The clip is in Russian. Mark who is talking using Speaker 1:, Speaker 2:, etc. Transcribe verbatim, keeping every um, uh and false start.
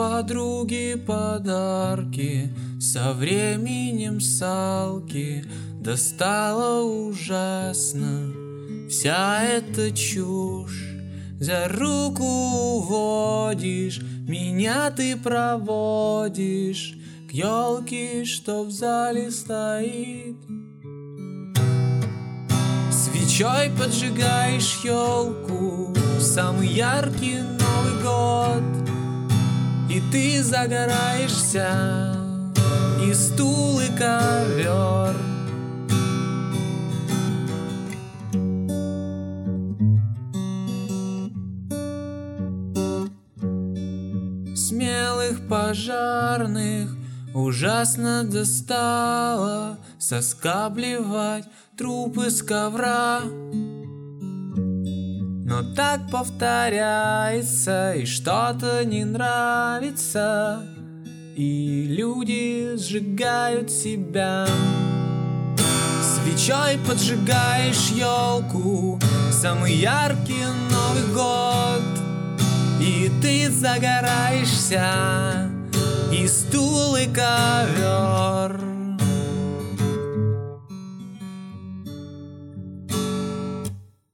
Speaker 1: подруге подарки, со временем салки достала ужасно вся эта чушь. За руку уводишь, меня ты проводишь к елке, что в зале стоит. Свечой поджигаешь елку, самый яркий Новый год, и ты загораешься, и стул, и ковер. Смелых пожарных ужасно достало соскабливать трупы с ковра. Но так повторяется, и что-то не нравится, и люди сжигают себя. Свечой поджигаешь елку, самый яркий Новый год, и ты загораешься, и стул, и ковер.